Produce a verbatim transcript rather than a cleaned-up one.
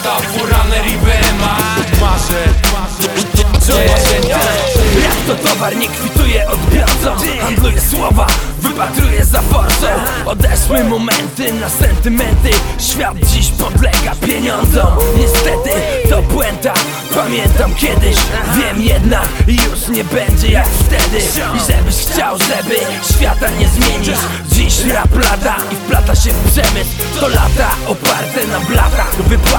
lata, furane Ribema. Marzę, co marzenia. Jak to towar nie kwituje odbiorcą, handluje słowa, wypatruje za forsą. Odeszły momenty na sentymenty, świat dziś podlega pieniądzom. Niestety to błęda, pamiętam kiedyś. Wiem jednak, już nie będzie jak wtedy. I żebyś chciał, żeby świata nie zmienić, dziś rap lata i wplata się w przemysł. To lata oparte na blatach.